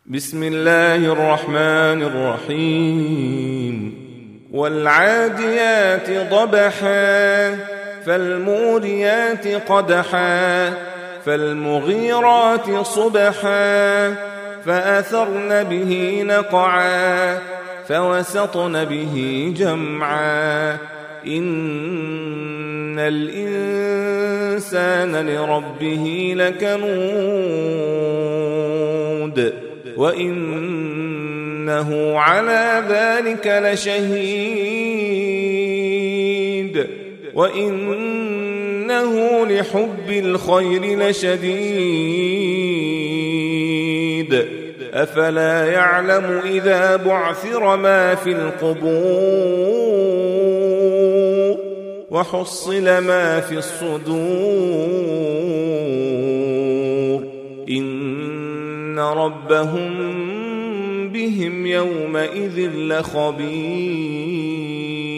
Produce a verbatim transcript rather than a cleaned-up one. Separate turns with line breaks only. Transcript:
بسم الله الرحمن الرحيم والعاديات ضبحا فالموريات قدحا فالمغيرات صبحا فأثرن به نقعا فوسطن به جمعا إن الإنسان لربه لكنود وإنه على ذلك لشهيد وإنه لحب الخير لشديد أفلا يعلم إذا بعثر ما في القبور وحصل ما في الصدور إن ربهم بهم يومئذ لخبير.